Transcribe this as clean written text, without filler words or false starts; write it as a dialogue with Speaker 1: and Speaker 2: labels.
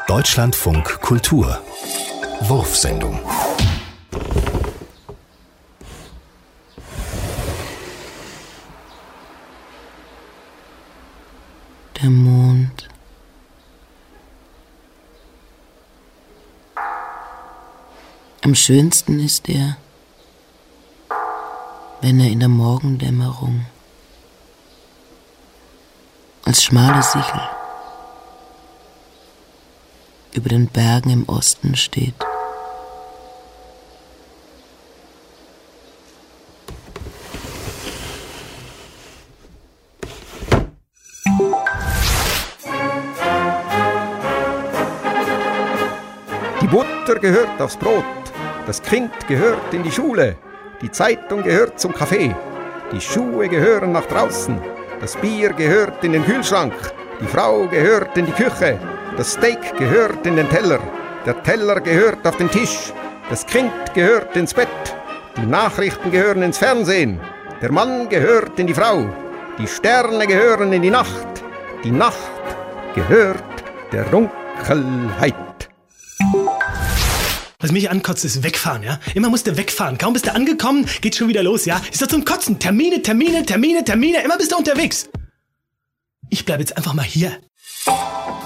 Speaker 1: Deutschlandfunk Kultur Wurfsendung.
Speaker 2: Der Mond. Am schönsten ist er, wenn er in der Morgendämmerung als schmale Sichel über den Bergen im Osten steht.
Speaker 3: Die Butter gehört aufs Brot, das Kind gehört in die Schule, die Zeitung gehört zum Kaffee, die Schuhe gehören nach draußen, das Bier gehört in den Kühlschrank, die Frau gehört in die Küche, das Steak gehört in den Teller, der Teller gehört auf den Tisch, das Kind gehört ins Bett, die Nachrichten gehören ins Fernsehen, der Mann gehört in die Frau, die Sterne gehören in die Nacht gehört der Dunkelheit.
Speaker 4: Was mich ankotzt, ist wegfahren, ja? Immer musst du wegfahren. Kaum bist du angekommen, geht's schon wieder los, ja? Ist das zum Kotzen? Termine. Immer bist du unterwegs. Ich bleib jetzt einfach mal hier.